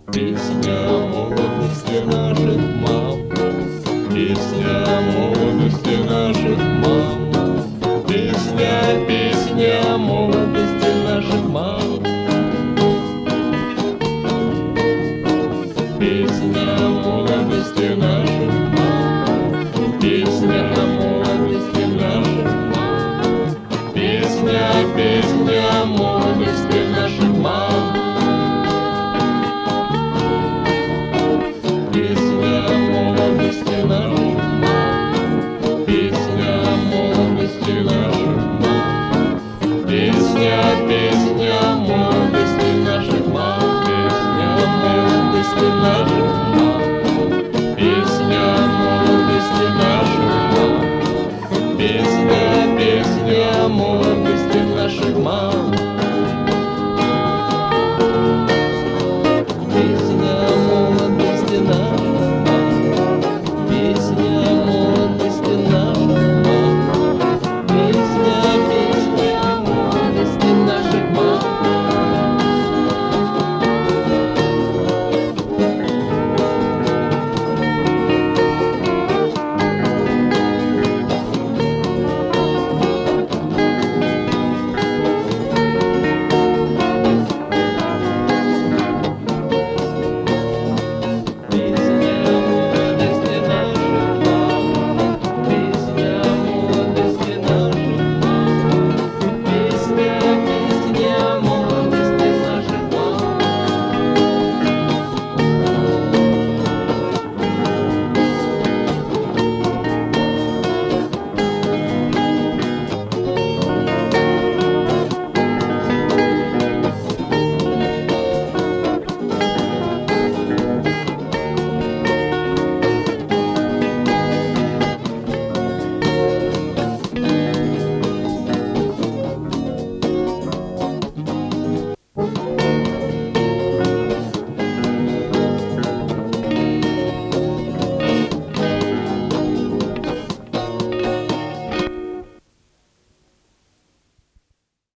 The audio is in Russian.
Песня молодости наших мам, песня молодости наших мам, песня, песня молодости наших мам, песня молодости наших мам, песня молодости наших мам, песня, песня молодости наших мам. Песня, песня молодости наших мам, песня молодости наших